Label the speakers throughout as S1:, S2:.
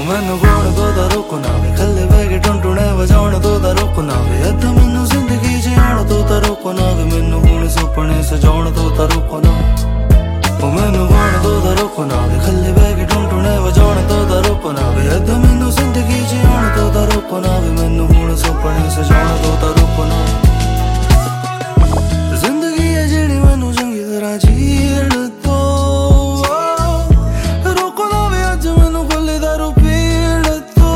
S1: मैनू कौन तोदा रोकना वे खल्ले बह के टुनटुने वजाउण तोदा रोकना वे अद्धा मैनू जिंदगी जियाण तोदा रोकना वे मैनू हुण सुपने सजाउण तोदा रोकना मैनू कौन तोदा रोकना वे खल्ले बह के टुनटुने वजाउण तोदा रोकना वे अद्धा मैनू जिंदगी जियाण तोदा रोकना वे मैनू हुण सुपने सजाउण तोदा रोकना जिंदगी है जेड़ी मैनू चंगी तरह जीण तो रोकना वे अज मैनू खुली दारू पीण तो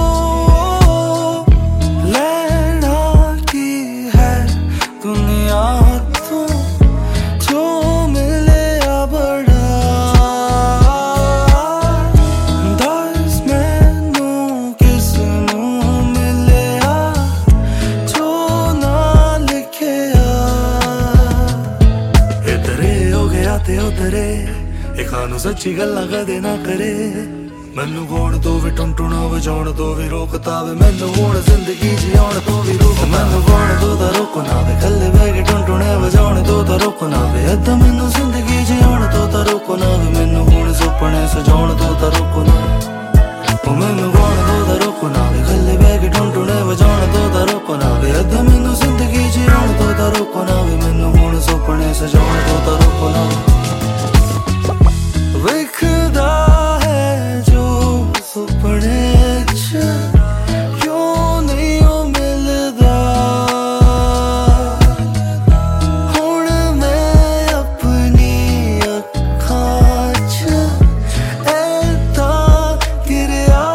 S1: लेना की है दुनिया तो जो मिले आ बड़ा दस मैनू किसनू मिले आ जो ना लिखे इधरे हो गया ते उधरे ए खानू सच्ची गल्लां कदे ना करे मैनू कौन तो भी टुनटुना वजाउण तो भी रोकता वे मैनू हुण जिंदगी जियाउण तो भी रोक मैनू कौन तोदा रोकना वे खल्ले बह के टुनटुने वजाउण तोदा रोकना वे अद्धा मैनू जिंदगी जियाउण तोदा रोकना वे मैनू हुण सुपने सजाउण तोदा रोकना मैनू कौन तोदा रोकना वे खल्ले बह के टुनटुने वजाउण तोदा रोकना वे अद्धा मैनू जिंदगी जियाउण तोदा रोकना वे मैनू हुण सुपने सजाउण तोदा रोकना विखदा है जो सुपने च क्यों नहीं ओ मिलदा हुण मैं अपनी अखां च ऐदां गिरया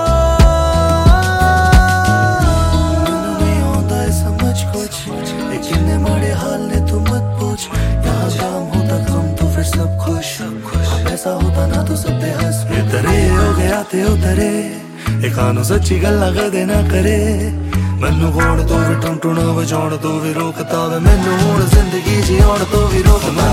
S1: मैनू नहीं आउंदा ऐ समझ कुछ ए किन्ने माड़े हाल ने तू मत पूछ यहाँ जाम होता गम तो फिर सब खुश ऐसा होता ना तो सब पे हंस इधरे हो गया ते उधरे ए खानू सच्ची गल्लां कदे ना करे मैनू कौन तो भी टुनटुना वजाउण तो भी रोकता वे मैनू हुण जिंदगी जियाउण तो भी रोक